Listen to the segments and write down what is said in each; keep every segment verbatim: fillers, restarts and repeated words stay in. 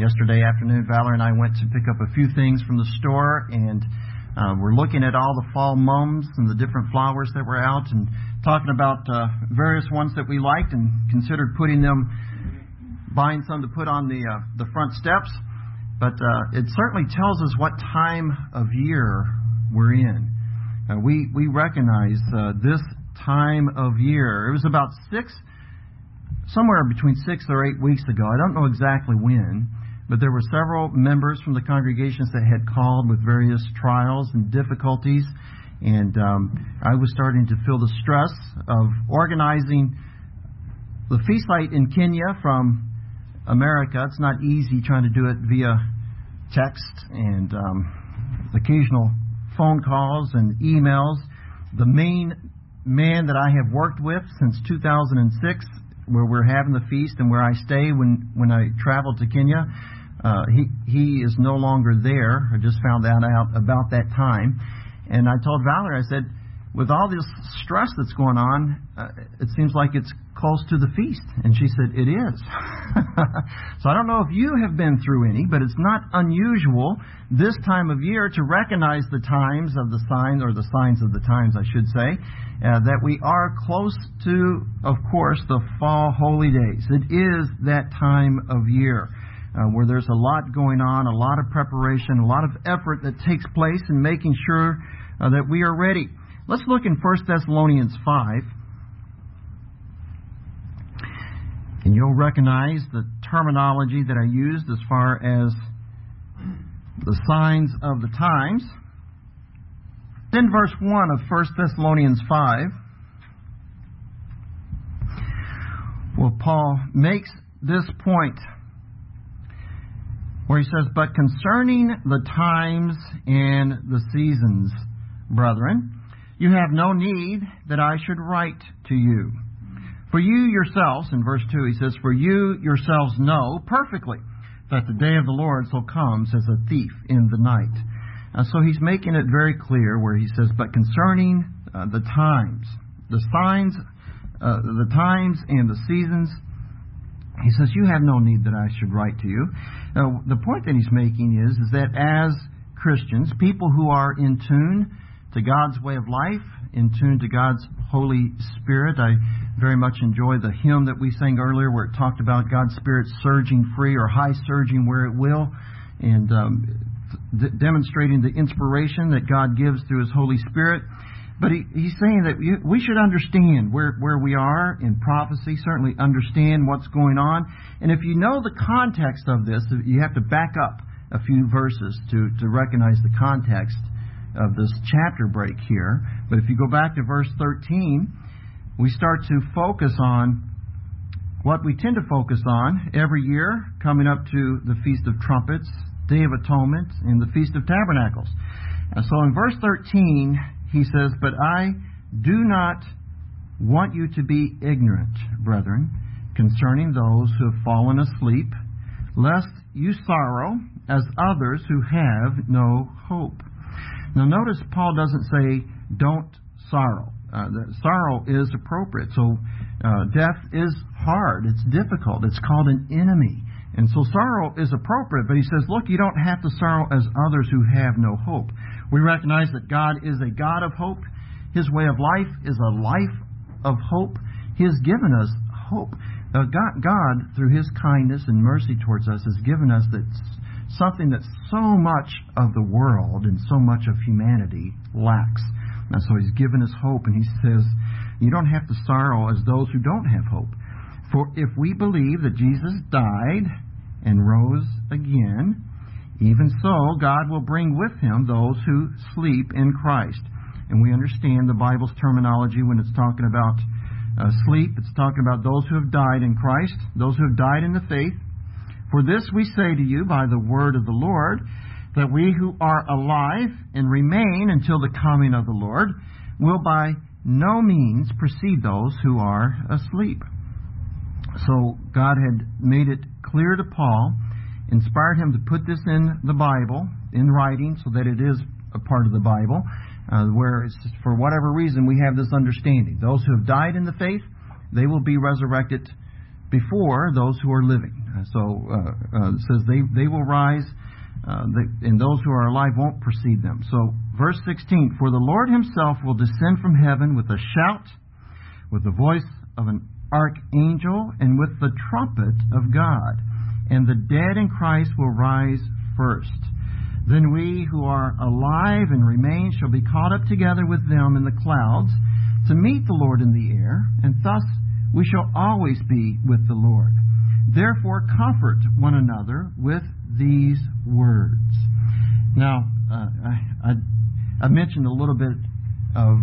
yesterday afternoon, Valor and I went to pick up a few things from the store, and uh, we're looking at all the fall mums and the different flowers that were out, and talking about uh, various ones that we liked, and considered putting them, buying some to put on the uh, the front steps. But uh, it certainly tells us what time of year we're in. Uh, we we recognize uh, this time of year. It was about six. Somewhere between six or eight weeks ago, I don't know exactly when, but there were several members from the congregations that had called with various trials and difficulties, and um, I was starting to feel the stress of organizing the feast site in Kenya from America. It's not easy trying to do it via text and um, occasional phone calls and emails. The main man that I have worked with since two thousand six, where we're having the feast and where I stay when, when I travel to Kenya, uh, he he is no longer there. I just found that out about that time. And I told Valerie, I said, with all this stress that's going on, uh, it seems like it's close to the feast. And she said, it is. So I don't know if you have been through any, but it's not unusual this time of year to recognize the times of the signs, or the signs of the times, I should say, uh, that we are close to, of course, the fall holy days. It is that time of year uh, where there's a lot going on, a lot of preparation, a lot of effort that takes place in making sure uh, that we are ready. Let's look in First Thessalonians five. And you'll recognize the terminology that I used as far as the signs of the times. In verse one of First Thessalonians five, well, Paul makes this point where he says, "But concerning the times and the seasons, brethren, you have no need that I should write to you. For you yourselves," in verse two he says, "For you yourselves know perfectly that the day of the Lord so comes as a thief in the night." Uh, so he's making it very clear where he says, but concerning uh, the times, the signs, uh, the times and the seasons, he says, you have no need that I should write to you. Now, the point that he's making is, is that as Christians, people who are in tune to God's way of life, in tune to God's Holy Spirit. I very much enjoy the hymn that we sang earlier where it talked about God's Spirit surging free, or high surging where it will, and um, d- demonstrating the inspiration that God gives through His Holy Spirit. But he, he's saying that we should understand where, where we are in prophecy, certainly understand what's going on. And if you know the context of this, you have to back up a few verses to, to recognize the context of this chapter break here. But if you go back to verse thirteen, we start to focus on what we tend to focus on every year, coming up to the Feast of Trumpets, Day of Atonement, and the Feast of Tabernacles. And so in verse thirteen, he says, "But I do not want you to be ignorant, brethren, concerning those who have fallen asleep, lest you sorrow as others who have no hope." Now notice Paul doesn't say, don't sorrow. Uh, the sorrow is appropriate. So uh, death is hard. It's difficult. It's called an enemy. And so sorrow is appropriate. But he says, look, you don't have to sorrow as others who have no hope. We recognize that God is a God of hope. His way of life is a life of hope. He has given us hope. Uh, God, God, through His kindness and mercy towards us, has given us that something that so much of the world and so much of humanity lacks. And so He's given us hope, and He says, you don't have to sorrow as those who don't have hope. For if we believe that Jesus died and rose again, even so God will bring with Him those who sleep in Christ. And we understand the Bible's terminology when it's talking about uh, sleep. It's talking about those who have died in Christ, those who have died in the faith. For this we say to you by the word of the Lord, that we who are alive and remain until the coming of the Lord will by no means precede those who are asleep. So God had made it clear to Paul, inspired him to put this in the Bible, in writing, so that it is a part of the Bible, uh, where it's, for whatever reason we have this understanding. Those who have died in the faith, they will be resurrected before those who are living. Uh, so uh, uh, it says they, they will rise, uh, they, and those who are alive won't precede them. So verse sixteen, for the Lord himself will descend from heaven with a shout, with the voice of an archangel, and with the trumpet of God. And the dead in Christ will rise first. Then we who are alive and remain shall be caught up together with them in the clouds to meet the Lord in the air, and thus we shall always be with the Lord. Therefore comfort one another with these words. Now, uh, I, I, I mentioned a little bit of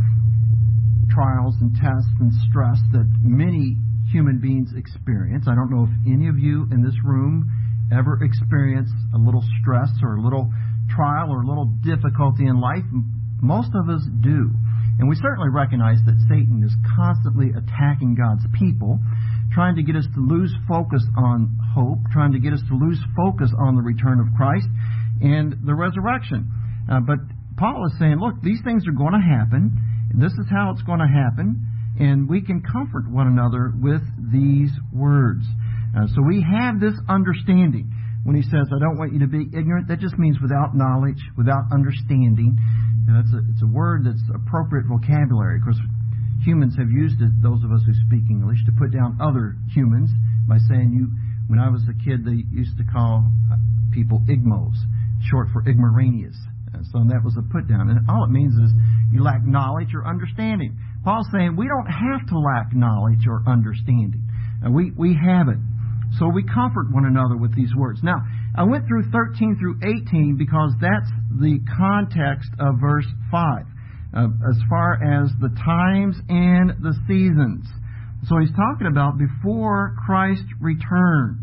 trials and tests and stress that many human beings experience. I don't know if any of you in this room ever experience a little stress or a little trial or a little difficulty in life. Most of us do. And we certainly recognize that Satan is constantly attacking God's people, trying to get us to lose focus on hope, trying to get us to lose focus on the return of Christ and the resurrection. Uh, but Paul is saying, look, these things are going to happen. This is how it's going to happen. And we can comfort one another with these words. Uh, so we have this understanding. When he says, I don't want you to be ignorant, that just means without knowledge, without understanding. And that's a, it's a word that's appropriate vocabulary. Of course, humans have used it, those of us who speak English, to put down other humans by saying, you. When I was a kid, they used to call people igmos, short for ignoramus. So that was a put down. And all it means is you lack knowledge or understanding. Paul's saying we don't have to lack knowledge or understanding. Uh, we, we have it. So we comfort one another with these words. Now, I went through thirteen through eighteen because that's the context of verse five, uh, as far as the times and the seasons. So he's talking about before Christ returns.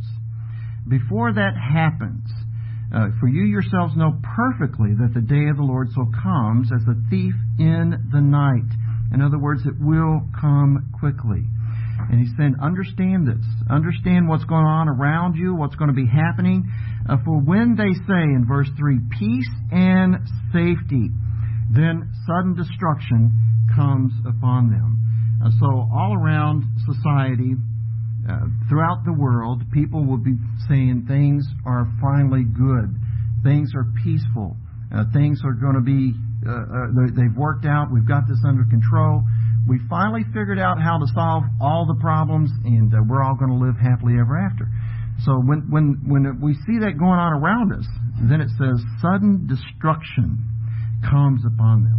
Before that happens, uh, for you yourselves know perfectly that the day of the Lord so comes as a thief in the night. In other words, it will come quickly. And he's saying, understand this. Understand what's going on around you, what's going to be happening. Uh, for when they say in verse three, peace and safety, then sudden destruction comes upon them. Uh, so all around society, uh, throughout the world, people will be saying things are finally good. Things are peaceful. Uh, things are going to be, uh, uh, they've worked out. We've got this under control. We finally figured out how to solve all the problems, and uh, we're all going to live happily ever after. So when when when we see that going on around us, then it says sudden destruction comes upon them,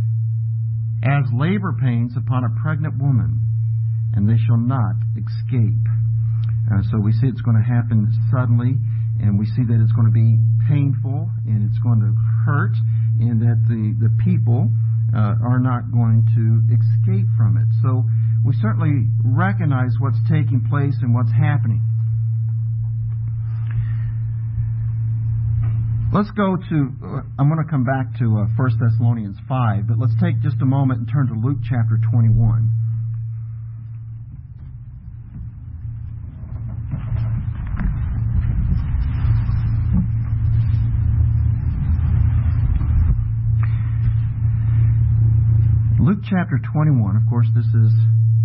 as labor pains upon a pregnant woman, and they shall not escape. Uh, so we see it's going to happen suddenly, and we see that it's going to be painful, and it's going to hurt, and that the, the people Uh, are not going to escape from it. So we certainly recognize what's taking place and what's happening. Let's go to, uh, I'm going to come back to uh, First Thessalonians five, but let's take just a moment and turn to Luke chapter twenty-one. Luke chapter twenty-one, of course, this is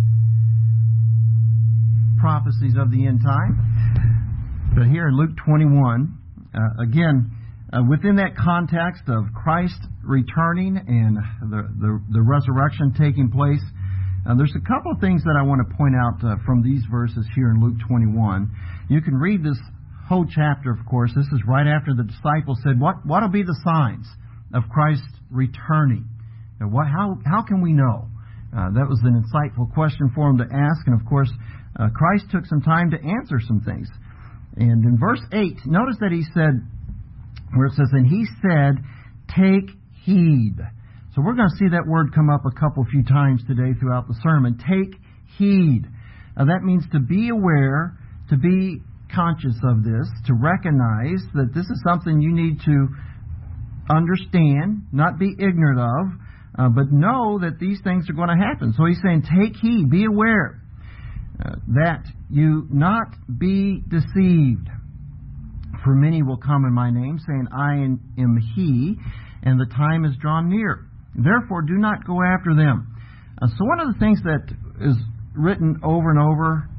prophecies of the end time. But here in Luke twenty-one, uh, again, uh, within that context of Christ returning and the, the, the resurrection taking place, uh, there's a couple of things that I want to point out uh, from these verses here in Luke twenty-one. You can read this whole chapter, of course. This is right after the disciples said, what what will be the signs of Christ returning? What, how, how can we know? Uh, that was an insightful question for him to ask. And, of course, uh, Christ took some time to answer some things. And in verse eight, notice that he said, where it says, and he said, take heed. So we're going to see that word come up a couple few times today throughout the sermon. Take heed. Uh, that means to be aware, to be conscious of this, to recognize that this is something you need to understand, not be ignorant of, Uh, but know that these things are going to happen. So he's saying, take heed, be aware, uh, that you not be deceived. For many will come in my name, saying, I am he, and the time is drawn near. Therefore, do not go after them. Uh, so one of the things that is written over and over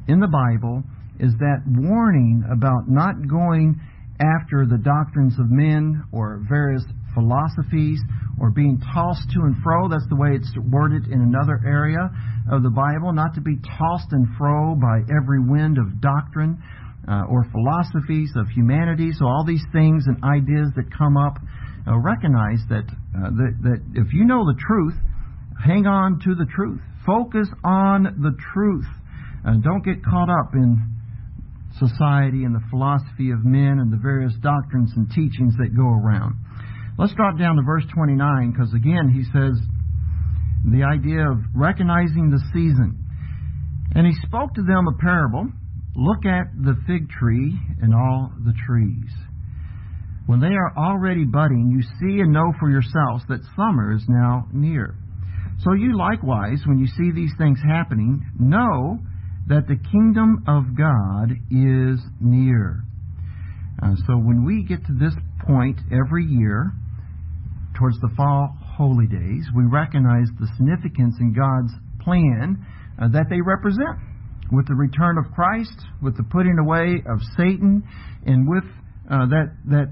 in the Bible is that warning about not going after the doctrines of men or various philosophies or being tossed to and fro. That's the way it's worded in another area of the Bible, not to be tossed and fro by every wind of doctrine uh, or philosophies of humanity. So all these things and ideas that come up, uh, recognize that, uh, that that if you know the truth, hang on to the truth. Focus on the truth. Uh, don't get caught up in society and the philosophy of men and the various doctrines and teachings that go around. Let's drop down to verse twenty-nine, because again he says the idea of recognizing the season. And he spoke to them a parable. Look at the fig tree and all the trees. When they are already budding, you see and know for yourselves that summer is now near. So you likewise, when you see these things happening, know that the kingdom of God is near. Uh, so when we get to this point every year, towards the fall holy days, we recognize the significance in God's plan uh, that they represent. With the return of Christ, with the putting away of Satan, and with uh, that that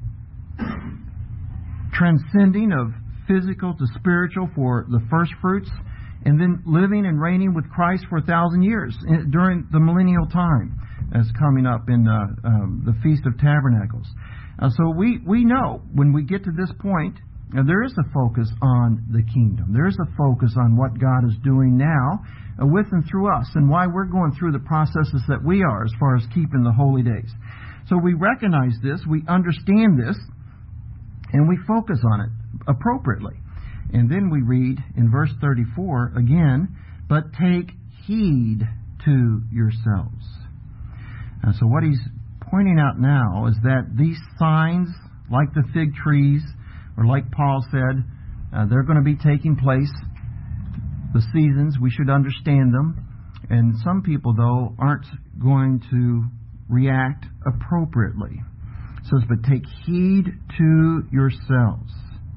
transcending of physical to spiritual for the first fruits, and then living and reigning with Christ for a thousand years during the millennial time as coming up in uh, um, the Feast of Tabernacles. Uh, so we, we know when we get to this point, uh, there is a focus on the kingdom. There is a focus on what God is doing now uh, with and through us, and why we're going through the processes that we are as far as keeping the holy days. So we recognize this, we understand this, and we focus on it appropriately. And then we read in verse thirty-four again, but take heed to yourselves. Uh, so what he's pointing out now is that these signs, like the fig trees, or like Paul said, uh, they're going to be taking place. The seasons, we should understand them. And some people, though, aren't going to react appropriately. It says, but take heed to yourselves,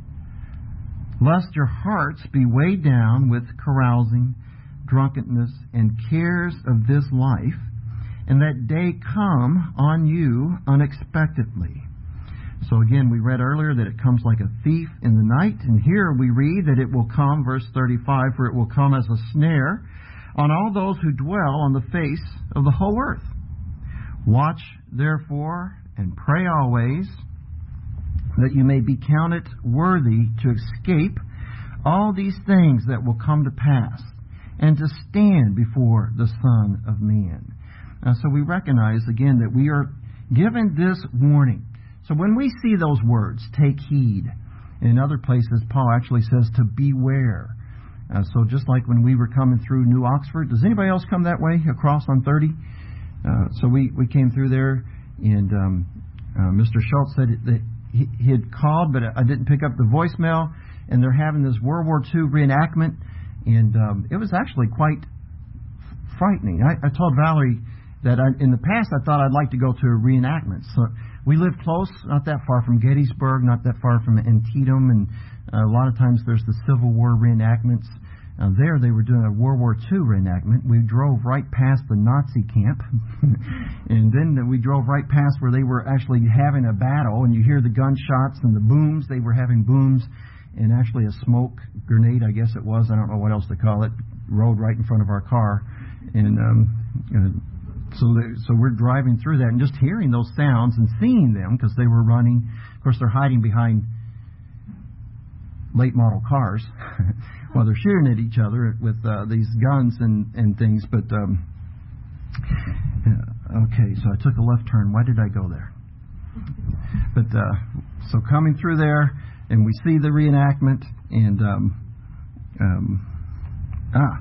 lest your hearts be weighed down with carousing, drunkenness, and cares of this life, and that day come on you unexpectedly. So again, we read earlier that it comes like a thief in the night, and here we read that it will come, verse thirty-five, for it will come as a snare on all those who dwell on the face of the whole earth. Watch, therefore, and pray always, that you may be counted worthy to escape all these things that will come to pass, and to stand before the Son of Man. Uh, so we recognize, again, that we are given this warning. So when we see those words, take heed, in other places Paul actually says to beware. Uh, so just like when we were coming through New Oxford, does anybody else come that way across on thirty? Uh, so we, we came through there, and um, uh, Mister Schultz said that he, he had called, but I didn't pick up the voicemail, and they're having this World War Two reenactment, and um, it was actually quite frightening. I, I told Valerie that I, in the past I thought I'd like to go to a reenactment. So we live close, not that far from Gettysburg, not that far from Antietam, and uh, a lot of times there's the Civil War reenactments. Uh, there they were doing a World War Two reenactment. We drove right past the Nazi camp, and then we drove right past where they were actually having a battle, and you hear the gunshots and the booms. They were having booms, and actually a smoke grenade, I guess it was, I don't know what else to call it, rode right in front of our car. And um, uh, so they, so we're driving through that and just hearing those sounds and seeing them, because they were running. Of course, they're hiding behind late model cars while they're shooting at each other with uh, these guns and, and things. But, um, okay, so I took a left turn. Why did I go there? But, uh, so coming through there, and we see the reenactment, and, um, um, ah,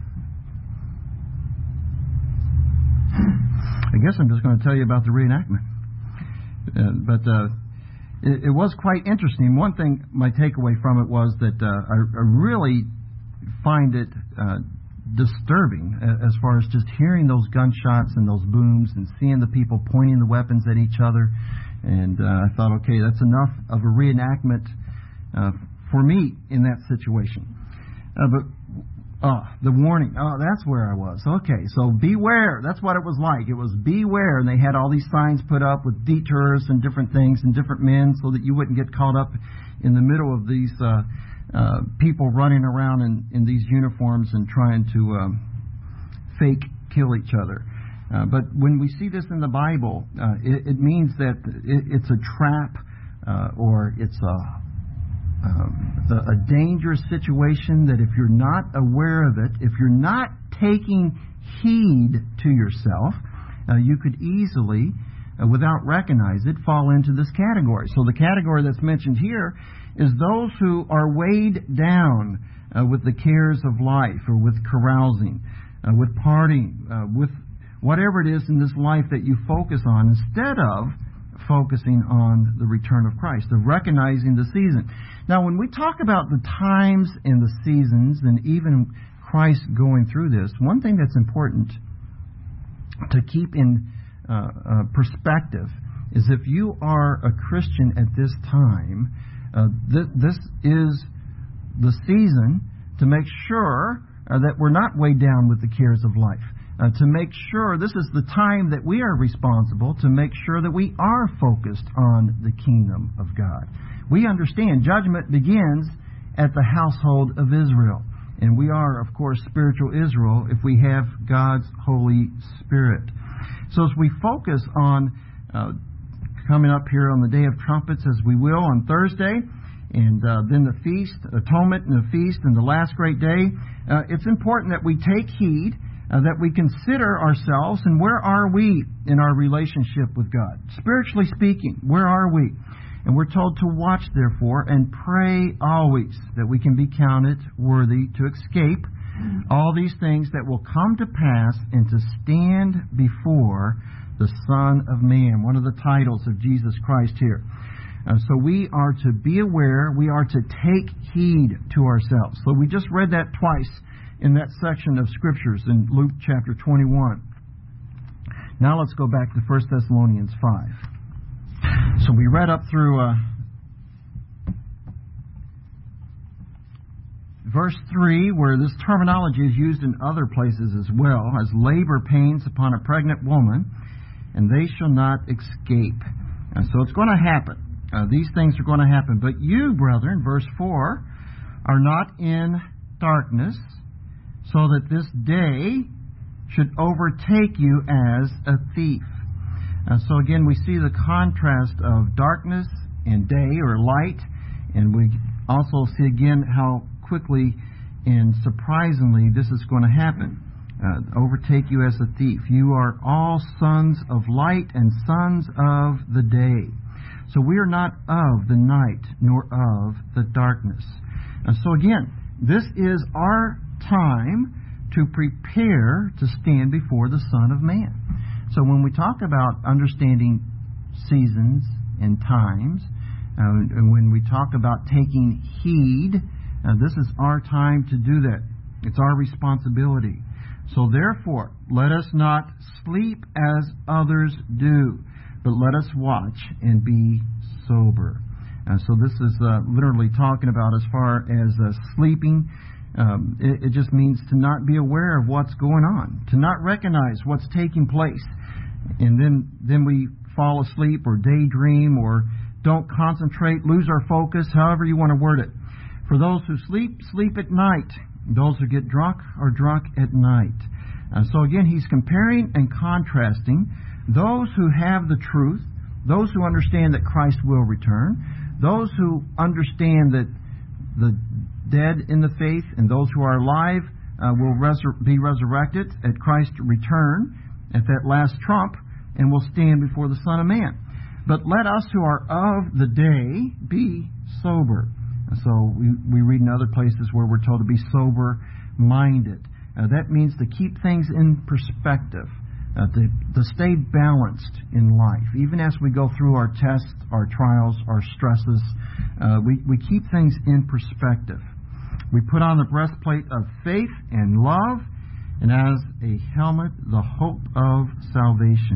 I guess I'm just going to tell you about the reenactment. Uh, but uh, it, it was quite interesting. One thing, my takeaway from it was that uh, I, I really find it uh, disturbing as far as just hearing those gunshots and those booms and seeing the people pointing the weapons at each other. And uh, I thought, okay, that's enough of a reenactment uh, for me in that situation. Uh, but Oh, the warning. Oh, that's where I was. Okay, so beware. That's what it was like. It was beware, and they had all these signs put up with detours and different things and different men so that you wouldn't get caught up in the middle of these uh, uh, people running around in, in these uniforms and trying to um, fake kill each other. Uh, but when we see this in the Bible, uh, it, it means that it, it's a trap uh, or it's a Um, a, a dangerous situation that if you're not aware of it, if you're not taking heed to yourself, uh, you could easily, uh, without recognize it, fall into this category. So the category that's mentioned here is those who are weighed down uh, with the cares of life or with carousing, uh, with partying, uh, with whatever it is in this life that you focus on instead of focusing on the return of Christ, of recognizing the season. Now, when we talk about the times and the seasons, and even Christ going through this, one thing that's important to keep in uh, uh, perspective is if you are a Christian at this time, uh, th- this is the season to make sure uh, that we're not weighed down with the cares of life. Uh, to make sure this is the time that we are responsible to make sure that we are focused on the kingdom of God. We understand judgment begins at the household of Israel. And we are, of course, spiritual Israel if we have God's Holy Spirit. So as we focus on uh, coming up here on the Day of Trumpets, as we will on Thursday, and uh, then the feast, atonement and the feast, and the last great day, uh, it's important that we take heed, Uh, that we consider ourselves and where are we in our relationship with God. Spiritually speaking, where are we? And we're told to watch, therefore, and pray always that we can be counted worthy to escape all these things that will come to pass and to stand before the Son of Man. One of the titles of Jesus Christ here. Uh, so we are to be aware, we are to take heed to ourselves. So we just read that twice in that section of Scriptures in Luke chapter twenty-one. Now let's go back to First Thessalonians five. So we read up through uh, verse three, where this terminology is used in other places as well, as labor pains upon a pregnant woman, and they shall not escape. And so it's going to happen. Uh, these things are going to happen. But you, brethren, verse four, are not in darkness, so that this day should overtake you as a thief. Uh, so again, we see the contrast of darkness and day or light, and we also see again how quickly and surprisingly this is going to happen. Uh, overtake you as a thief. You are all sons of light and sons of the day. So we are not of the night nor of the darkness. Uh, so again, this is our time to prepare to stand before the Son of Man. So when we talk about understanding seasons and times, uh, and when we talk about taking heed, uh, this is our time to do that. It's our responsibility. So therefore, let us not sleep as others do, but let us watch and be sober. Uh, so this is uh, literally talking about as far as uh, sleeping. Um, it, it just means to not be aware of what's going on, to not recognize what's taking place. And then, then we fall asleep or daydream or don't concentrate, lose our focus, however you want to word it. For those who sleep, sleep at night. Those who get drunk are drunk at night. Uh, so again, he's comparing and contrasting those who have the truth, those who understand that Christ will return, those who understand that the dead in the faith and those who are alive uh, will resur- be resurrected at Christ's return at that last trump and will stand before the Son of Man. But let us who are of the day be sober. So we, we read in other places where we're told to be sober-minded. Uh, that means to keep things in perspective, uh, to, to stay balanced in life. Even as we go through our tests, our trials, our stresses, uh, we, we keep things in perspective. We put on the breastplate of faith and love, and as a helmet, the hope of salvation.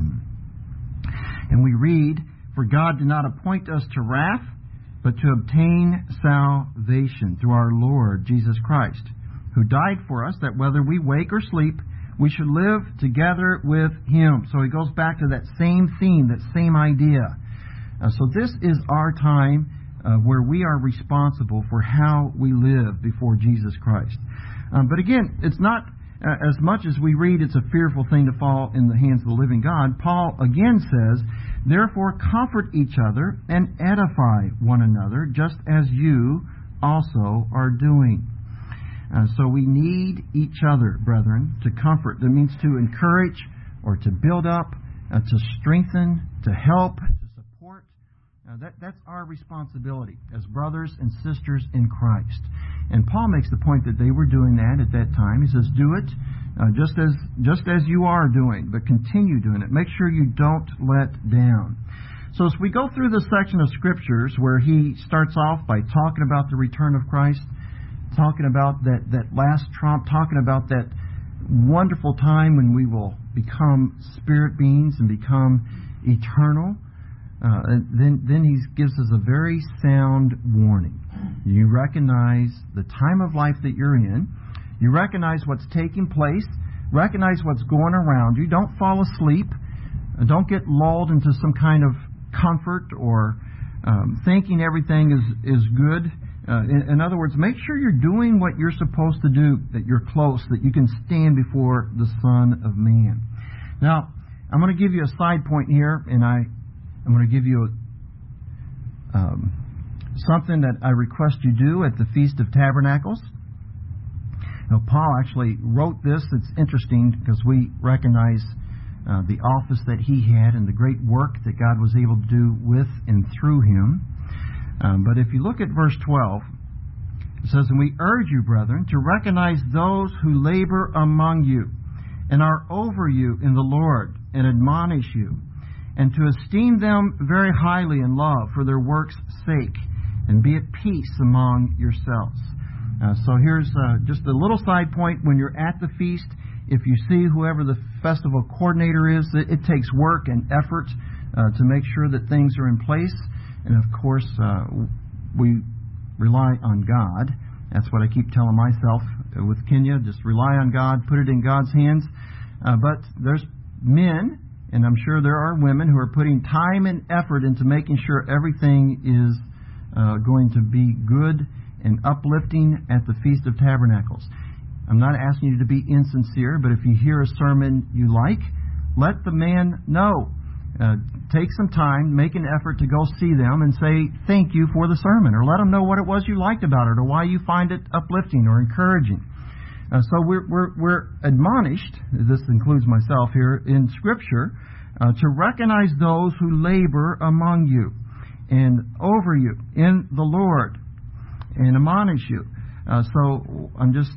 And we read, for God did not appoint us to wrath, but to obtain salvation through our Lord Jesus Christ, who died for us, that whether we wake or sleep, we should live together with Him. So he goes back to that same theme, that same idea. Uh, so this is our time uh, where we are responsible for how we live before Jesus Christ. Um, but again, it's not uh, as much as we read it's a fearful thing to fall in the hands of the living God. Paul again says, therefore comfort each other and edify one another, just as you also are doing. Uh, so we need each other, brethren, to comfort. That means to encourage or to build up, uh, to strengthen, to help, to support. Uh, that, that's our responsibility as brothers and sisters in Christ. And Paul makes the point that they were doing that at that time. He says, do it uh, just as just as you are doing, but continue doing it. Make sure you don't let down. So as we go through this section of Scriptures where he starts off by talking about the return of Christ, talking about that, that last trump, talking about that wonderful time when we will become spirit beings and become eternal, uh, and then, then he gives us a very sound warning. You recognize the time of life that you're in. You recognize what's taking place. Recognize what's going around you. Don't fall asleep. Don't get lulled into some kind of comfort or um, thinking everything is, is good. Uh, in, in other words, make sure you're doing what you're supposed to do, that you're close, that you can stand before the Son of Man. Now, I'm going to give you a side point here, and I, I'm going to give you a, um, something that I request you do at the Feast of Tabernacles. Now, Paul actually wrote this. It's interesting because we recognize uh, the office that he had and the great work that God was able to do with and through him. Um, but if you look at verse twelve, it says, and we urge you, brethren, to recognize those who labor among you and are over you in the Lord and admonish you, and to esteem them very highly in love for their work's sake, and be at peace among yourselves. Uh, so here's uh, just a little side point. When you're at the feast, if you see whoever the festival coordinator is, it, it takes work and effort uh, to make sure that things are in place. And of course, uh, we rely on God. That's what I keep telling myself with Kenya. Just rely on God, put it in God's hands. Uh, but there's men, and I'm sure there are women, who are putting time and effort into making sure everything is uh, going to be good and uplifting at the Feast of Tabernacles. I'm not asking you to be insincere, but if you hear a sermon you like, let the man know. Uh, take some time, make an effort to go see them and say thank you for the sermon, or let them know what it was you liked about it, or why you find it uplifting or encouraging. Uh, so we're, we're, we're admonished, this includes myself here, in Scripture, uh, to recognize those who labor among you and over you in the Lord and admonish you. Uh, so I'm just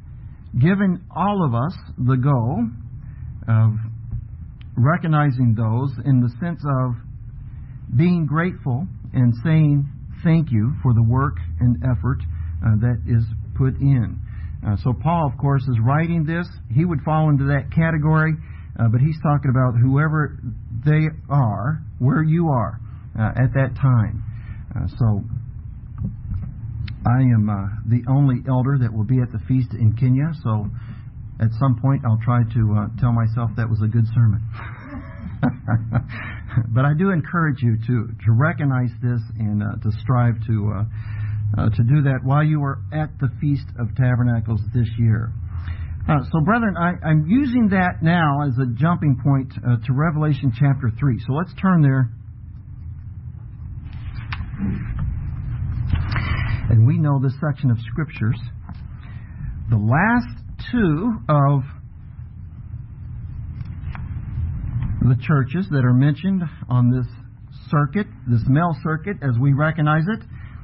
giving all of us the goal of recognizing those in the sense of being grateful and saying thank you for the work and effort uh, that is put in. Uh, so Paul, of course, is writing this. He would fall into that category, uh, but he's talking about whoever they are, where you are uh, at that time. Uh, so I am uh, the only elder that will be at the feast in Kenya, so at some point I'll try to uh, tell myself that was a good sermon. But I do encourage you to, to recognize this and uh, to strive to uh, uh, to do that while you are at the Feast of Tabernacles this year. Uh, so, brethren, I, I'm using that now as a jumping point uh, to Revelation chapter three. So let's turn there. And we know this section of Scriptures. The last two of the churches that are mentioned on this circuit, this Mel circuit as we recognize it,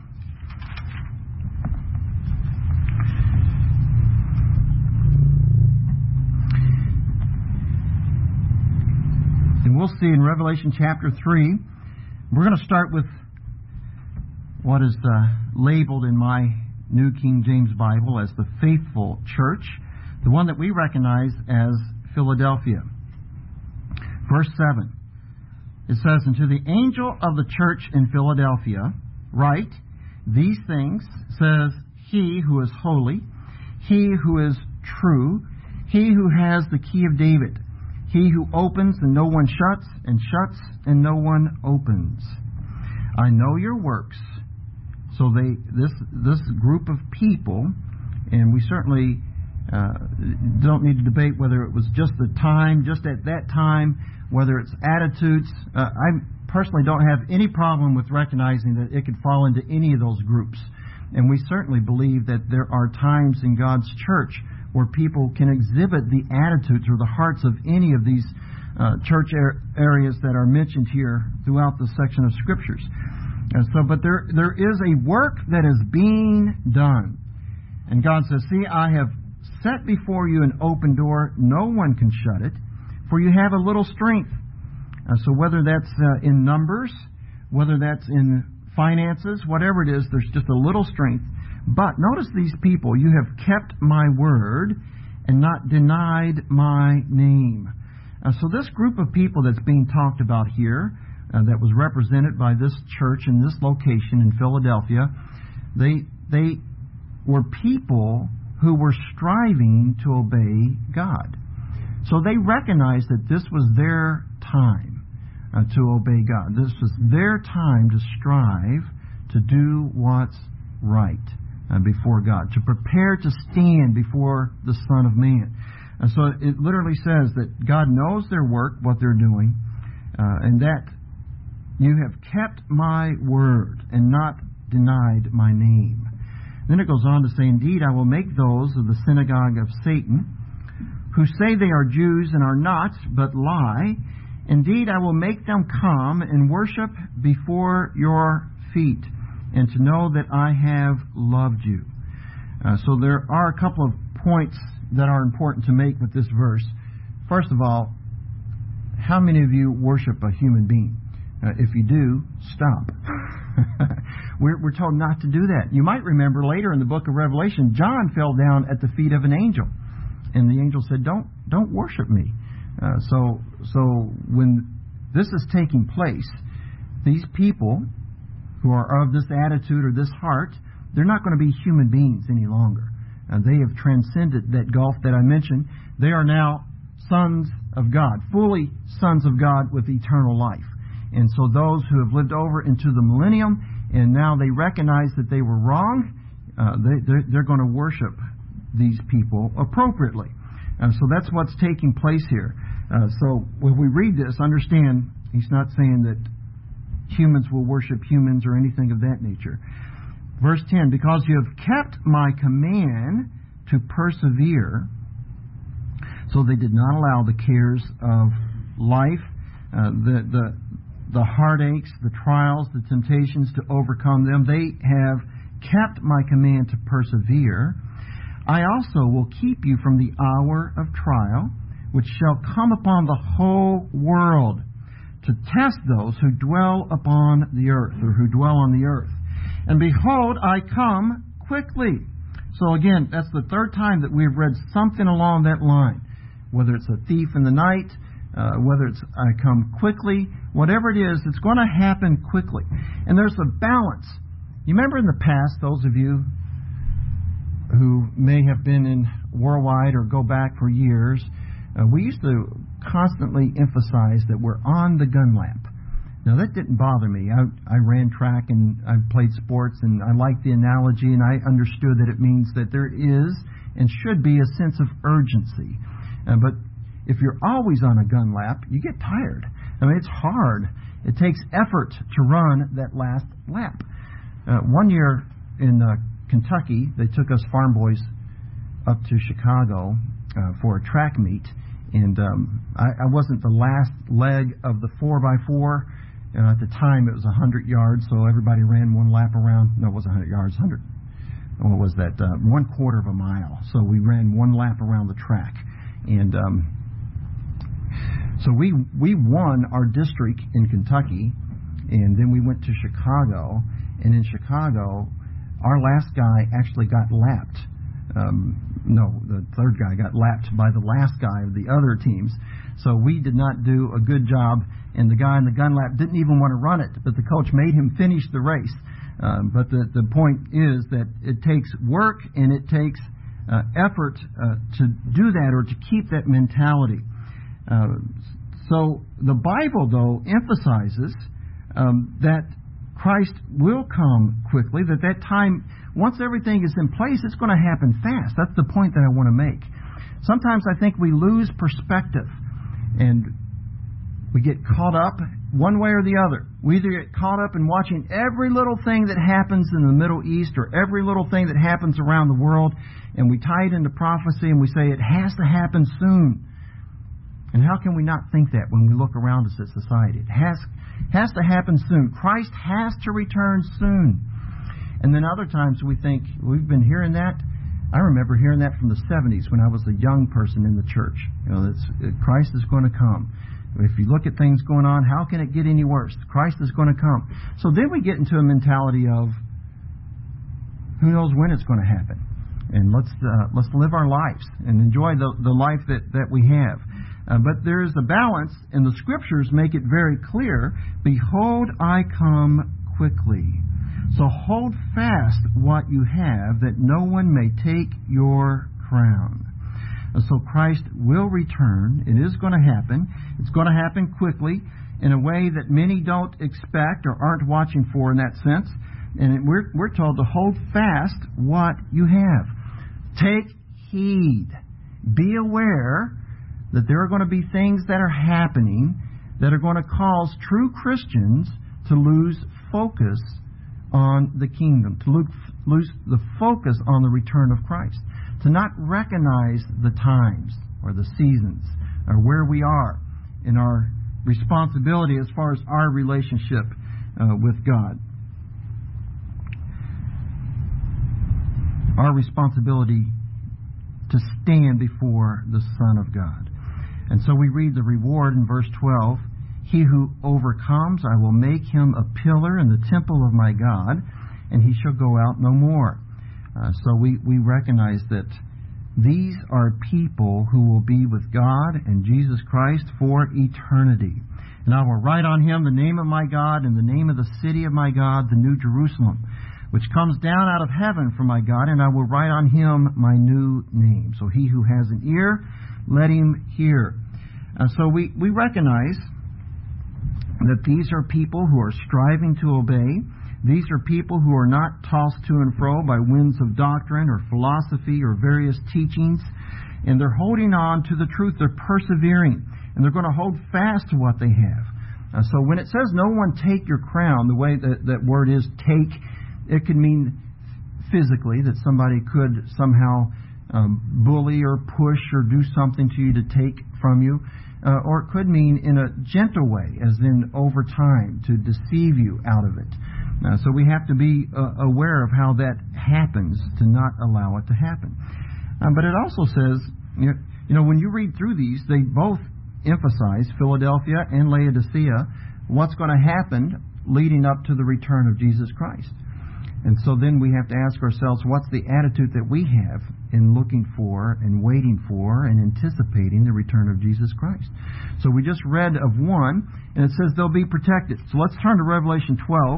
and we'll see in Revelation chapter three, we're going to start with what is uh, labeled in my New King James Bible as the faithful church, the one that we recognize as Philadelphia. Verse seven, it says, and to the angel of the church in Philadelphia write, these things says he who is holy, He who is true, He who has the key of David, He who opens and no one shuts, and shuts and no one opens. I know your works. So they this this group of people, and we certainly uh, don't need to debate whether it was just the time, just at that time, whether it's attitudes. Uh, I personally don't have any problem with recognizing that it could fall into any of those groups. And we certainly believe that there are times in God's church where people can exhibit the attitudes or the hearts of any of these uh, church er- areas that are mentioned here throughout the section of Scriptures. And so, but there there is a work that is being done. And God says, see, I have set before you an open door. No one can shut it, for you have a little strength. Uh, so whether that's uh, in numbers, whether that's in finances, whatever it is, there's just a little strength. But notice these people, you have kept my word and not denied my name. Uh, so this group of people that's being talked about here, uh, that was represented by this church in this location in Philadelphia, they they were people who were striving to obey God. So they recognized that this was their time uh, to obey God. This was their time to strive to do what's right uh, before God, to prepare to stand before the Son of Man. And so it literally says that God knows their work, what they're doing, uh, and that you have kept my word and not denied my name. Then it goes on to say, indeed, I will make those of the synagogue of Satan, who say they are Jews and are not, but lie. Indeed, I will make them come and worship before your feet, and to know that I have loved you. Uh, so there are a couple of points that are important to make with this verse. First of all, how many of you worship a human being? Uh, if you do, stop. we're, we're told not to do that. You might remember later in the book of Revelation, John fell down at the feet of an angel. And the angel said, don't don't worship me. Uh, so so when this is taking place, these people who are of this attitude or this heart, they're not going to be human beings any longer. Uh, they have transcended that gulf that I mentioned. They are now sons of God, fully sons of God with eternal life. And so those who have lived over into the millennium and now they recognize that they were wrong, uh, they, they're, they're going to worship these people appropriately. Uh, so that's what's taking place here. Uh, so when we read this, understand he's not saying that humans will worship humans or anything of that nature. Verse ten, because you have kept my command to persevere. So they did not allow the cares of life, uh, the, the, the heartaches, the trials, the temptations to overcome them. They have kept my command to persevere. I also will keep you from the hour of trial, which shall come upon the whole world, to test those who dwell upon the earth, or who dwell on the earth. And behold, I come quickly. So again, that's the third time that we've read something along that line. Whether it's a thief in the night, uh, whether it's I come quickly, whatever it is, it's going to happen quickly. And there's a balance. You remember in the past, those of you who may have been in Worldwide or go back for years, uh, we used to constantly emphasize that we're on the gun lap. Now, that didn't bother me. I, I ran track and I played sports, and I liked the analogy, and I understood that it means that there is and should be a sense of urgency. Uh, but if you're always on a gun lap, you get tired. I mean, it's hard. It takes effort to run that last lap. Uh, one year in uh, Kentucky, they took us farm boys up to Chicago uh, for a track meet, and um, I, I wasn't the last leg of the four by four. And at the time, it was one hundred yards, so everybody ran one lap around. No, it wasn't one hundred yards, one hundred. What was that? Uh, one quarter of a mile. So we ran one lap around the track. And um, so we we won our district in Kentucky, and then we went to Chicago. And in Chicago, our last guy actually got lapped. Um, no, the third guy got lapped by the last guy of the other teams. So we did not do a good job, and the guy in the gun lap didn't even want to run it, but the coach made him finish the race. Um, but the, the point is that it takes work and it takes uh, effort uh, to do that or to keep that mentality. Uh, so the Bible, though, emphasizes um, that Christ will come quickly, that that time, once everything is in place, it's going to happen fast. That's the point that I want to make. Sometimes I think we lose perspective and we get caught up one way or the other. We either get caught up in watching every little thing that happens in the Middle East or every little thing that happens around the world, and we tie it into prophecy and we say it has to happen soon. And how can we not think that when we look around us at society? It has, has to happen soon. Christ has to return soon. And then other times we think, we've been hearing that. I remember hearing that from the seventies when I was a young person in the church. You know, that's, Christ is going to come. If you look at things going on, how can it get any worse? Christ is going to come. So then we get into a mentality of, who knows when it's going to happen? And let's uh, let's live our lives and enjoy the, the life that, that we have. Uh, but there is a balance, and the Scriptures make it very clear, behold, I come quickly. So hold fast what you have, that no one may take your crown. So Christ will return. It is going to happen. It's going to happen quickly in a way that many don't expect or aren't watching for in that sense. And we're, we're told to hold fast what you have. Take heed. Be aware that there are going to be things that are happening that are going to cause true Christians to lose focus on the kingdom, to lose the focus on the return of Christ, to not recognize the times or the seasons or where we are in our responsibility as far as our relationship uh, with God. Our responsibility to stand before the Son of God. And so we read the reward in verse twelve. He who overcomes, I will make him a pillar in the temple of my God, and he shall go out no more. Uh, so we, we recognize that these are people who will be with God and Jesus Christ for eternity. And I will write on him the name of my God and the name of the city of my God, the New Jerusalem, which comes down out of heaven from my God, and I will write on him my new name. So he who has an ear, let him hear. Uh, so we, we recognize that these are people who are striving to obey. These are people who are not tossed to and fro by winds of doctrine or philosophy or various teachings. And they're holding on to the truth. They're persevering. And they're going to hold fast to what they have. Uh, so when it says, no one take your crown, the way that that word is take, it could mean physically, that somebody could somehow um, bully or push or do something to you to take from you. Uh, or it could mean in a gentle way, as in over time, to deceive you out of it. Uh, so we have to be uh, aware of how that happens, to not allow it to happen. Uh, but it also says, you know, you know, when you read through these, they both emphasize, Philadelphia and Laodicea, what's going to happen leading up to the return of Jesus Christ. And so then we have to ask ourselves, what's the attitude that we have in looking for and waiting for and anticipating the return of Jesus Christ? So we just read of one, and it says they'll be protected. So let's turn to Revelation twelve.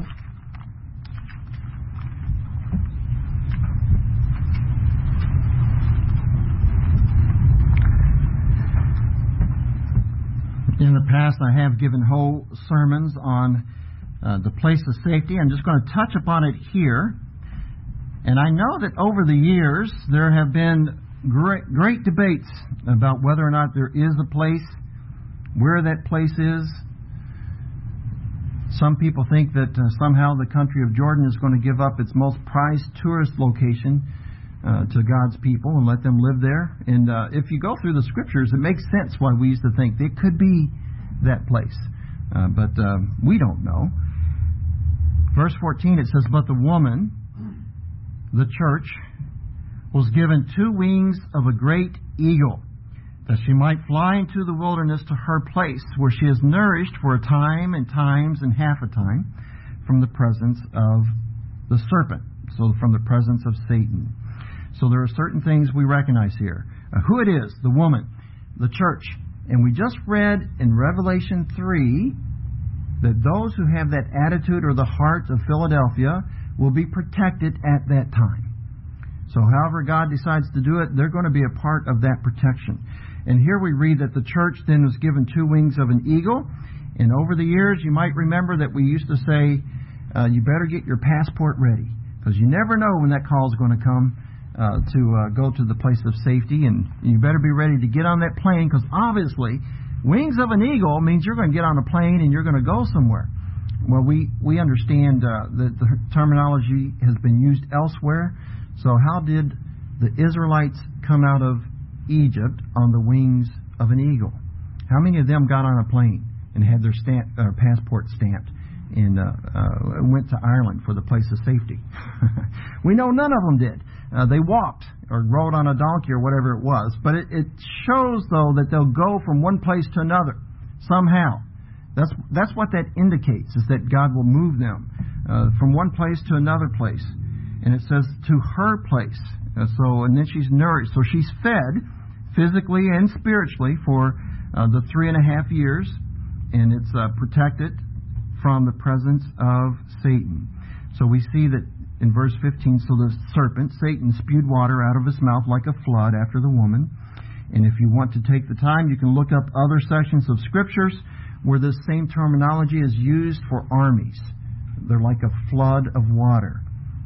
In the past, I have given whole sermons on Uh, the place of safety. I'm just going to touch upon it here. And I know that over the years there have been great, great debates about whether or not there is a place, where that place is. Some people think that uh, somehow the country of Jordan is going to give up its most prized tourist location uh, to God's people and let them live there. And uh, if you go through the Scriptures, it makes sense why we used to think it could be that place. Uh, but uh, we don't know. Verse fourteen, it says, but the woman, the church, was given two wings of a great eagle, that she might fly into the wilderness to her place, where she is nourished for a time and times and half a time from the presence of the serpent, so from the presence of Satan. So there are certain things we recognize here. Uh, who it is, the woman, the church. And we just read in Revelation three that those who have that attitude or the heart of Philadelphia will be protected at that time. So however God decides to do it, they're going to be a part of that protection. And here we read that the church then was given two wings of an eagle. And over the years, you might remember that we used to say, uh, you better get your passport ready, because you never know when that call is going to come uh, to uh, go to the place of safety. And you better be ready to get on that plane, because obviously, wings of an eagle means you're going to get on a plane and you're going to go somewhere. Well, we, we understand uh, that the terminology has been used elsewhere. So how did the Israelites come out of Egypt on the wings of an eagle? How many of them got on a plane and had their stamp, uh, passport stamped and uh, uh, went to Ireland for the place of safety? We know none of them did. Uh, they walked or rode on a donkey or whatever it was. But it, it shows, though, that they'll go from one place to another somehow. That's that's what that indicates, is that God will move them uh, from one place to another place. And it says to her place. Uh, so and then she's nourished. So she's fed physically and spiritually for uh, the three and a half years, and it's uh, protected from the presence of Satan. So we see that in verse fifteen, so the serpent, Satan, spewed water out of his mouth like a flood after the woman. And if you want to take the time, you can look up other sections of scriptures where this same terminology is used for armies. They're like a flood of water.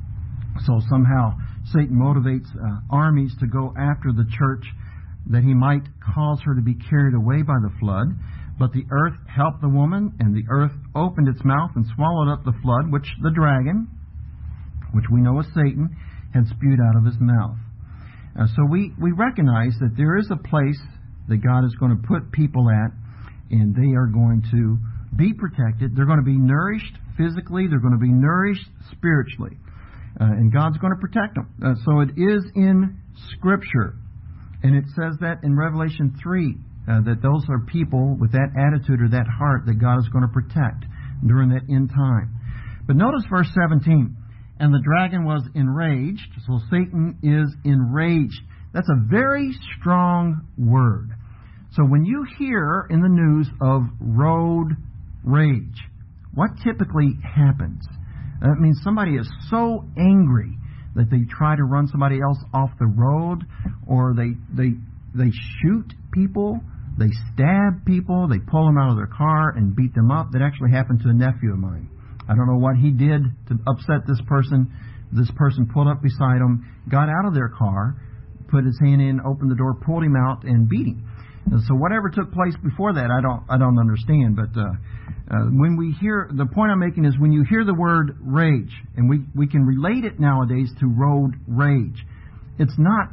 So somehow Satan motivates uh, armies to go after the church, that he might cause her to be carried away by the flood. But the earth helped the woman, and the earth opened its mouth and swallowed up the flood, which the dragon, which we know is Satan, had spewed out of his mouth. Uh, so we, we recognize that there is a place that God is going to put people at, and they are going to be protected. They're going to be nourished physically. They're going to be nourished spiritually. Uh, and God's going to protect them. Uh, so it is in Scripture. And it says that in Revelation three, uh, that those are people with that attitude or that heart that God is going to protect during that end time. But notice verse seventeen. And the dragon was enraged. So Satan is enraged. That's a very strong word. So when you hear in the news of road rage, what typically happens? That means somebody is so angry that they try to run somebody else off the road, or they they they shoot people, they stab people, they pull them out of their car and beat them up. That actually happened to a nephew of mine. I don't know what he did to upset this person. This person pulled up beside him, got out of their car, put his hand in, opened the door, pulled him out, and beat him. And so whatever took place before that, I don't I don't understand. But uh, uh, when we hear, the point I'm making is when you hear the word rage, and we, we can relate it nowadays to road rage, it's not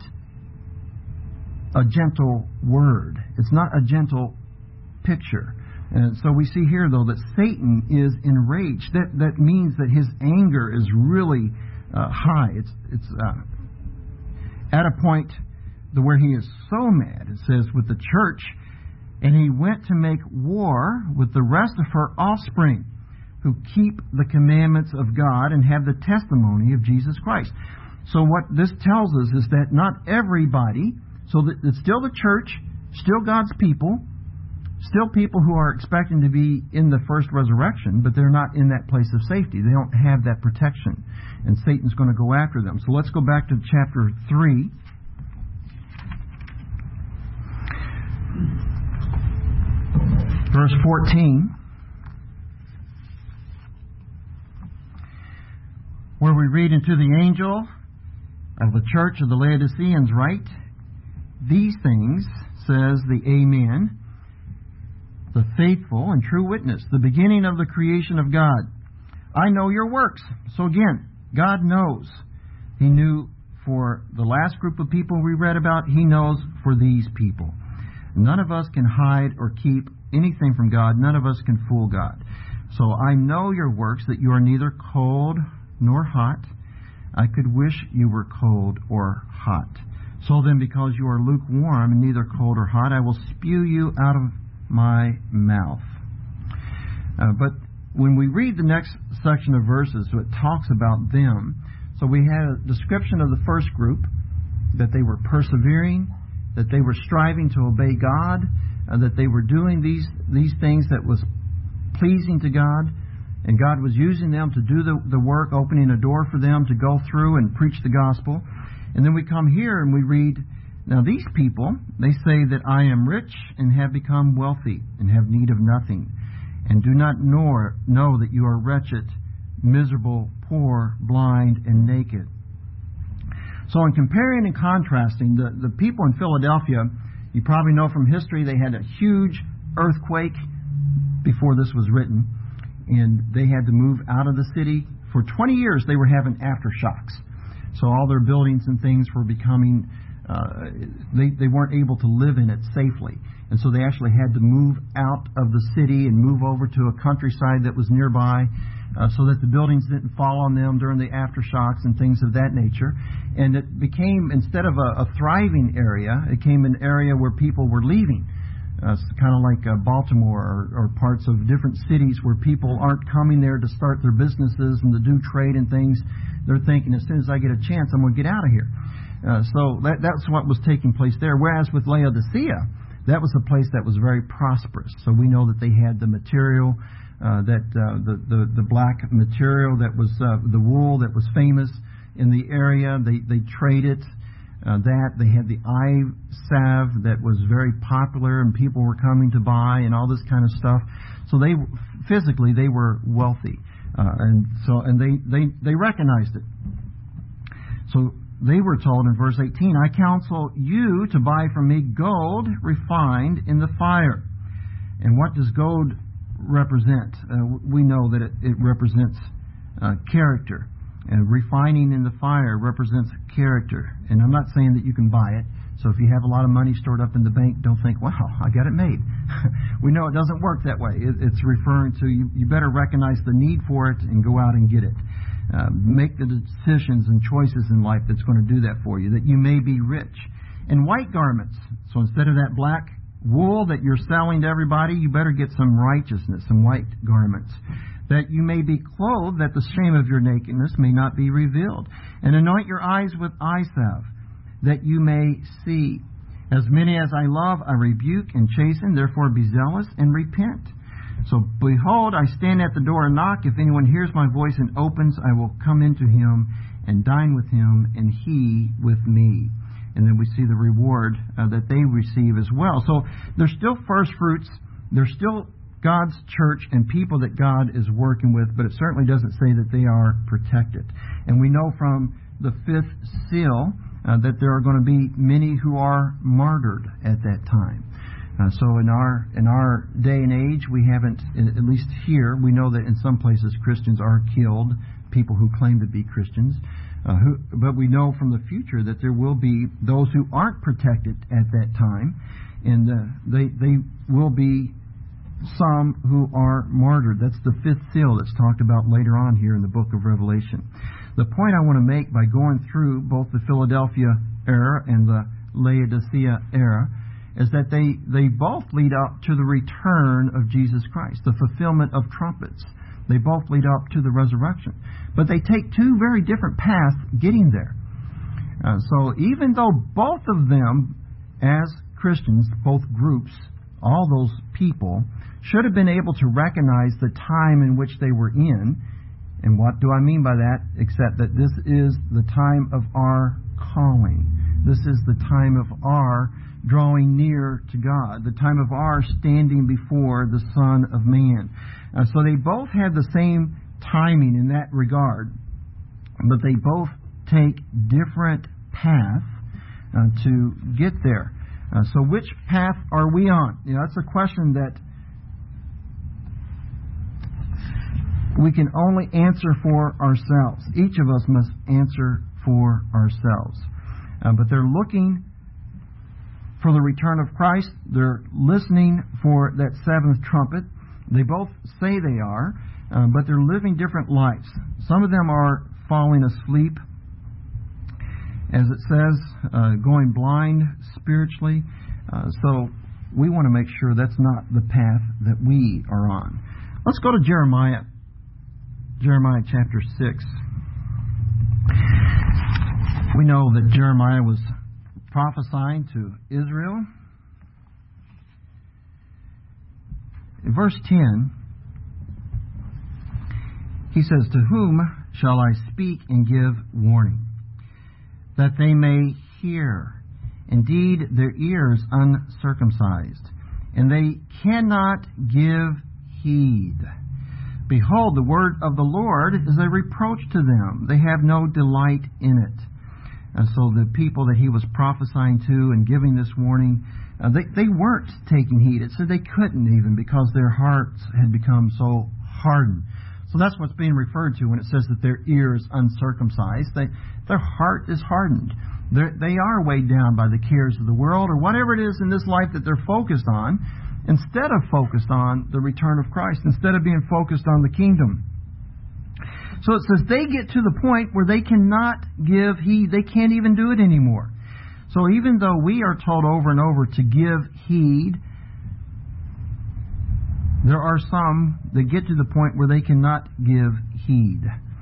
a gentle word. It's not a gentle picture. And so we see here, though, that Satan is enraged. That that means that his anger is really uh, high. It's it's uh, at a point to where he is so mad. It says with the church, and he went to make war with the rest of her offspring, who keep the commandments of God and have the testimony of Jesus Christ. So what this tells us is that not everybody, so that it's still the church, still God's people, still people who are expecting to be in the first resurrection, but they're not in that place of safety. They don't have that protection. And Satan's going to go after them. So let's go back to chapter three. Verse fourteen. Where we read, "Into the angel of the church of the Laodiceans write, these things, says the Amen, the faithful and true witness, the beginning of the creation of God. I know your works." So again, God knows. He knew for the last group of people we read about. He knows for these people. None of us can hide or keep anything from God. None of us can fool God. So I know your works, that you are neither cold nor hot. I could wish you were cold or hot. So then, because you are lukewarm and neither cold or hot, I will spew you out of my mouth. Uh, but when we read the next section of verses, so it talks about them. So we had a description of the first group, that they were persevering, that they were striving to obey God, uh, that they were doing these these things that was pleasing to God, and God was using them to do the, the work, opening a door for them to go through and preach the gospel. And then we come here and we read, now these people, they say that I am rich and have become wealthy and have need of nothing, and do not know, know that you are wretched, miserable, poor, blind, and naked. So in comparing and contrasting, the, the people in Philadelphia, you probably know from history, they had a huge earthquake before this was written, and they had to move out of the city. For twenty years, they were having aftershocks. So all their buildings and things were becoming, uh, they, they weren't able to live in it safely. And so they actually had to move out of the city and move over to a countryside that was nearby, uh, so that the buildings didn't fall on them during the aftershocks and things of that nature. And it became, instead of a, a thriving area, it became an area where people were leaving. Uh, it's kind of like uh, Baltimore or, or parts of different cities where people aren't coming there to start their businesses and to do trade and things. They're thinking, as soon as I get a chance, I'm going to get out of here. Uh, so that, that's what was taking place there. Whereas with Laodicea, that was a place that was very prosperous. So we know that they had the material, uh, that uh, the, the the black material that was uh, the wool that was famous in the area. They they traded uh, that. They had the eye salve that was very popular and people were coming to buy and all this kind of stuff. So they physically they were wealthy, uh, and so and they they they recognized it. So they were told in verse eighteen, I counsel you to buy from me gold refined in the fire. And what does gold represent? Uh, we know that it, it represents uh, character. And refining in the fire represents character. And I'm not saying that you can buy it. So if you have a lot of money stored up in the bank, don't think, wow, I got it made. We know it doesn't work that way. It, it's referring to you, you better recognize the need for it and go out and get it. Uh, make the decisions and choices in life that's going to do that for you, that you may be rich. And white garments. So instead of that black wool that you're selling to everybody, you better get some righteousness, some white garments. That you may be clothed, that the shame of your nakedness may not be revealed. And anoint your eyes with eye salve, that you may see. As many as I love, I rebuke and chasten, therefore be zealous and repent. So, behold, I stand at the door and knock. If anyone hears my voice and opens, I will come into him and dine with him, and he with me. And then we see the reward uh, that they receive as well. So, they're still first fruits. They're still God's church and people that God is working with, but it certainly doesn't say that they are protected. And we know from the fifth seal uh, that there are going to be many who are martyred at that time. Uh, so in our in our day and age, we haven't, at least here, we know that in some places Christians are killed, people who claim to be Christians. Uh, who, but we know from the future that there will be those who aren't protected at that time, and uh, they they will be some who are martyred. That's the fifth seal that's talked about later on here in the book of Revelation. The point I want to make by going through both the Philadelphia era and the Laodicea era is that they, they both lead up to the return of Jesus Christ, the fulfillment of trumpets. They both lead up to the resurrection. But they take two very different paths getting there. Uh, so even though both of them, as Christians, both groups, all those people, should have been able to recognize the time in which they were in, and what do I mean by that, except that this is the time of our calling. This is the time of our drawing near to God, the time of our standing before the Son of Man. Uh, so they both had the same timing in that regard, but they both take different paths uh, to get there. Uh, so which path are we on? You know, that's a question that we can only answer for ourselves. Each of us must answer for ourselves. Uh, but they're looking for the return of Christ. They're listening for that seventh trumpet. They both say they are, uh, but they're living different lives. Some of them are falling asleep, as it says, uh, going blind spiritually. Uh, so we want to make sure that's not the path that we are on. Let's go to Jeremiah. Jeremiah chapter six. We know that Jeremiah was prophesying to Israel. In verse ten, he says, to whom shall I speak and give warning? that they may hear. Indeed, their ears uncircumcised, and they cannot give heed. Behold, the word of the Lord is a reproach to them. They have no delight in it. And so the people that he was prophesying to and giving this warning, uh, they, they weren't taking heed. It said they couldn't even, because their hearts had become so hardened. So that's what's being referred to when it says that their ears uncircumcised. They, their heart is hardened. They're, they are weighed down by the cares of the world, or whatever it is in this life that they're focused on, instead of focused on the return of Christ, instead of being focused on the kingdom. So it says they get to the point where they cannot give heed. They can't even do it anymore. So even though we are told over and over to give heed, there are some that get to the point where they cannot give heed.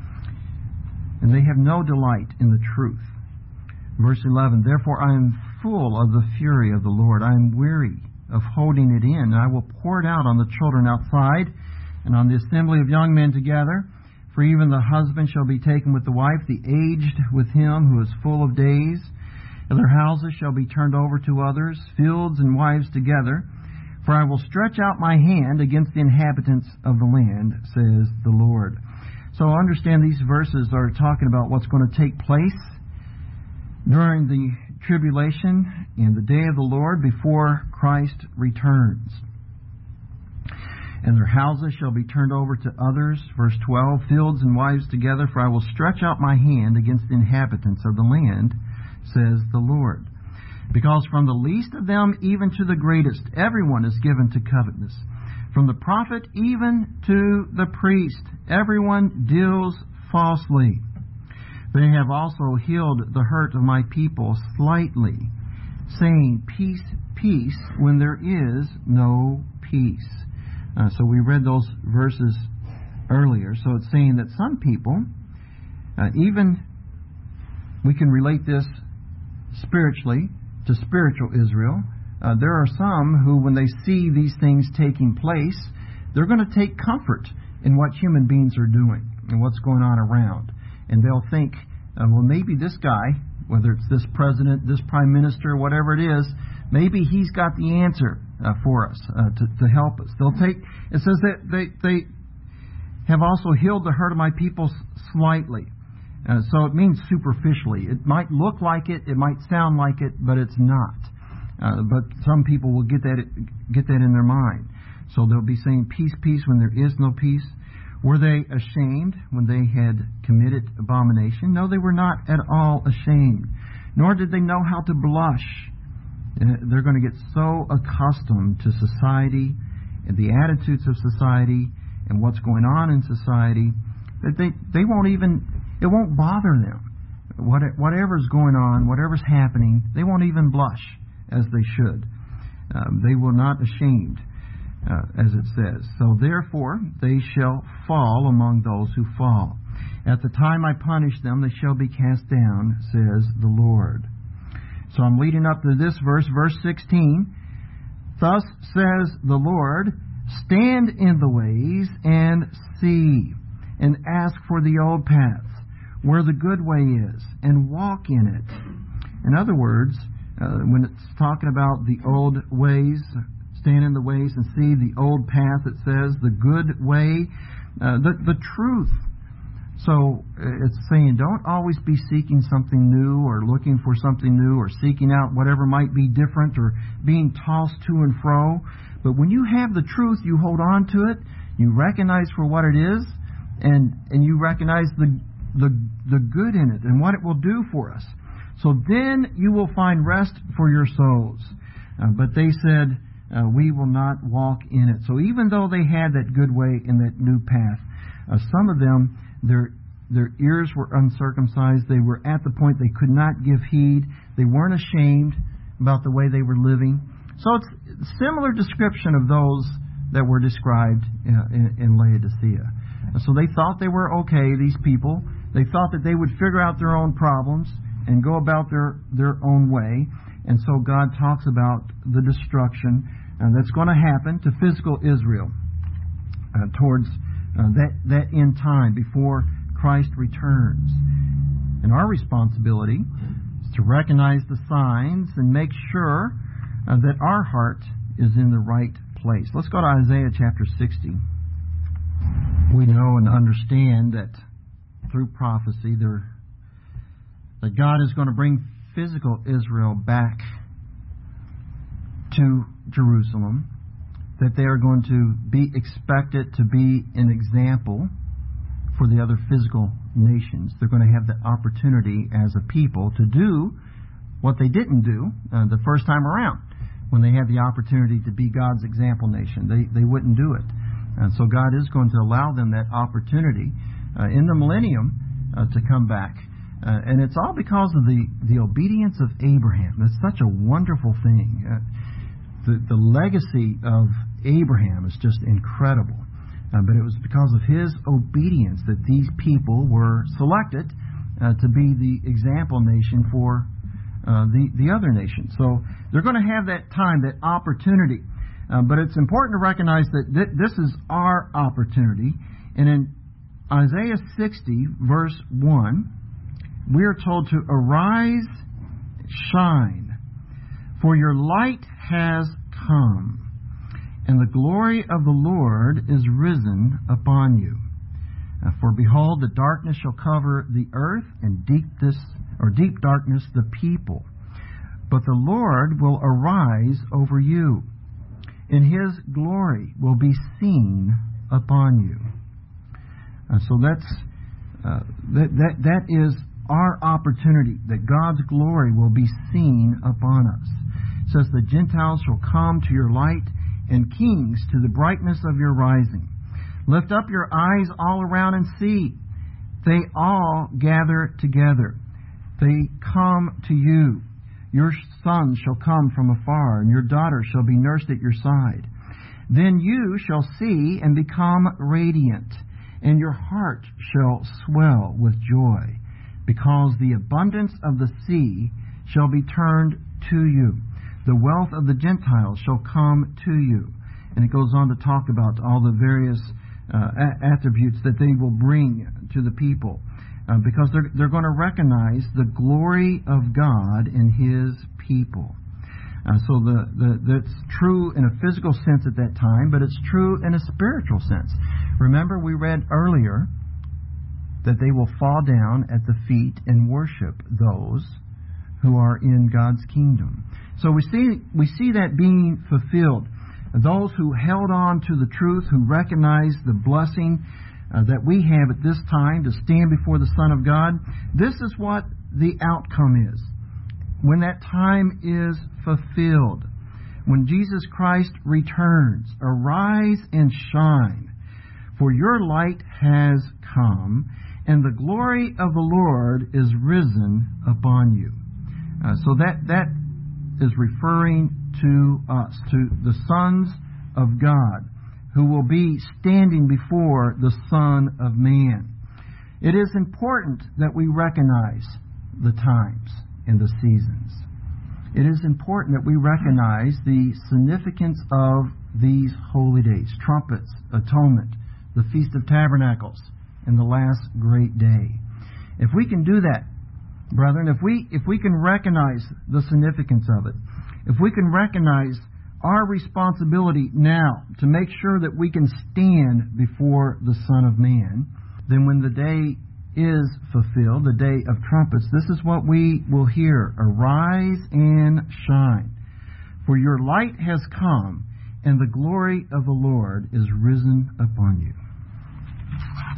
And they have no delight in the truth. Verse eleven, therefore I am full of the fury of the Lord. I am weary of holding it in. And I will pour it out on the children outside and on the assembly of young men together. For even the husband shall be taken with the wife, the aged with him who is full of days. And their houses shall be turned over to others, fields and wives together. For I will stretch out my hand against the inhabitants of the land, says the Lord. So understand these verses are talking about what's going to take place during the tribulation and the day of the Lord before Christ returns. And their houses shall be turned over to others. Verse twelve, fields and wives together, for I will stretch out my hand against the inhabitants of the land, says the Lord. Because from the least of them even to the greatest, everyone is given to covetousness. From the prophet even to the priest, everyone deals falsely. They have also healed the hurt of my people slightly, saying, peace, peace, when there is no peace. Uh, so we read those verses earlier. So it's saying that some people, uh, even we can relate this spiritually to spiritual Israel. Uh, there are some who, when they see these things taking place, they're going to take comfort in what human beings are doing and what's going on around. And they'll think, uh, well, maybe this guy, whether it's this president, this prime minister, whatever it is, maybe he's got the answer uh, for us uh, to, to help us. They'll take. It says that they they have also healed the hurt of my people slightly. Uh, so it means superficially. It might look like it, it might sound like it, but it's not. Uh, but some people will get that get that in their mind. So they'll be saying, peace, peace, when there is no peace. Were they ashamed when they had committed abomination? No, they were not at all ashamed. Nor did they know how to blush. Uh, they're going to get so accustomed to society and the attitudes of society and what's going on in society that they, they won't even, it won't bother them. What, whatever's going on, whatever's happening, they won't even blush as they should. Um, they will not ashamed, uh, as it says. So therefore they shall fall among those who fall. At the time I punish them, they shall be cast down, says the Lord. So I'm leading up to this verse, verse sixteen. Thus says the Lord, stand in the ways and see, and ask for the old paths, where the good way is, and walk in it. In other words, uh, when it's talking about the old ways, stand in the ways and see the old path, it says the good way, uh, the, the truth. So it's saying don't always be seeking something new or looking for something new or seeking out whatever might be different or being tossed to and fro. But when you have the truth, you hold on to it, you recognize for what it is, and, and you recognize the, the, the good in it and what it will do for us. So then you will find rest for your souls. Uh, but they said, uh, we will not walk in it. So even though they had that good way and that new path, uh, some of them, Their their ears were uncircumcised. They were at the point they could not give heed. They weren't ashamed about the way they were living. So it's a similar description of those that were described in, in, in Laodicea. So they thought they were okay, these people. They thought that they would figure out their own problems and go about their, their own way. And so God talks about the destruction uh, that's going to happen to physical Israel uh, towards Uh, that, that end time before Christ returns. And our responsibility to recognize the signs and make sure uh, that our heart is in the right place. Let's go to Isaiah chapter sixty. We know and understand that through prophecy there, that God is going to bring physical Israel back to Jerusalem, that they are going to be expected to be an example for the other physical nations. They're going to have the opportunity as a people to do what they didn't do uh, the first time around when they had the opportunity to be God's example nation. They they wouldn't do it. And so God is going to allow them that opportunity uh, in the millennium uh, to come back. Uh, and it's all because of the, the obedience of Abraham. It's such a wonderful thing. Uh, the, the legacy of Abraham is just incredible. Uh, but it was because of his obedience that these people were selected uh, to be the example nation for uh, the, the other nations. So they're going to have that time, that opportunity. Uh, but it's important to recognize that th- this is our opportunity. And in Isaiah sixty, verse one, we are told to arise, shine, for your light has come, and the glory of the Lord is risen upon you. Uh, for behold, the darkness shall cover the earth, and deep this or deep darkness the people. But the Lord will arise over you, and His glory will be seen upon you. Uh, so that's uh, that that that is our opportunity, that God's glory will be seen upon us. It says, the Gentiles shall come to your light, and kings to the brightness of your rising. Lift up your eyes all around and see. They all gather together. They come to you. Your sons shall come from afar, and your daughters shall be nursed at your side. Then you shall see and become radiant, and your heart shall swell with joy, because the abundance of the sea shall be turned to you. The wealth of the Gentiles shall come to you. And it goes on to talk about all the various uh, attributes that they will bring to the people, uh, because they're, they're going to recognize the glory of God in His people. Uh, so the, the that's true in a physical sense at that time, but it's true in a spiritual sense. Remember, we read earlier that they will fall down at the feet and worship those who are in God's kingdom. So we see we see that being fulfilled. Those who held on to the truth, who recognized the blessing uh, that we have at this time to stand before the Son of God, this is what the outcome is. When that time is fulfilled, when Jesus Christ returns, arise and shine, for your light has come, and the glory of the Lord is risen upon you. Uh, so that that is referring to us, to the sons of God, who will be standing before the Son of Man. It is important that we recognize the times and the seasons. It is important that we recognize the significance of these holy days: trumpets, atonement, the Feast of Tabernacles, and the last great day. If we can do that, brethren, if we if we can recognize the significance of it, if we can recognize our responsibility now to make sure that we can stand before the Son of Man, then when the day is fulfilled, the day of trumpets, this is what we will hear: arise and shine, for your light has come, and the glory of the Lord is risen upon you.